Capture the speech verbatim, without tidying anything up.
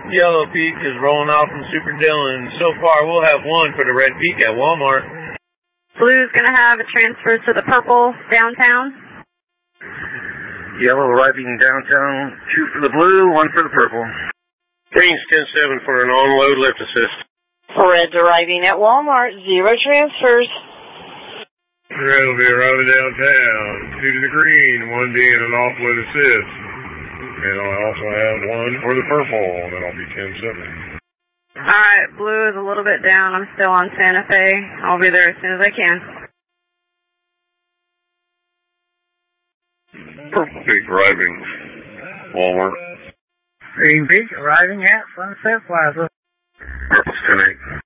Yellow Peak is rolling out from Super Dillon. So far, we'll have one for the Red Peak at Walmart. Blue's going to have a transfer to the purple downtown. Yellow arriving downtown, two for the blue, one for the purple. Green's ten seven for an on-load lift assist. Red's arriving at Walmart, zero transfers. Red will be arriving downtown, two to the green, one being an off-load assist. And I'll also have one for the purple, and that'll be ten seven. Alright, blue is a little bit down. I'm still on Santa Fe. I'll be there as soon as I can. Purple Peak arriving, Walmart. Green Peak arriving at Sunset Plaza. Purple's ten eight.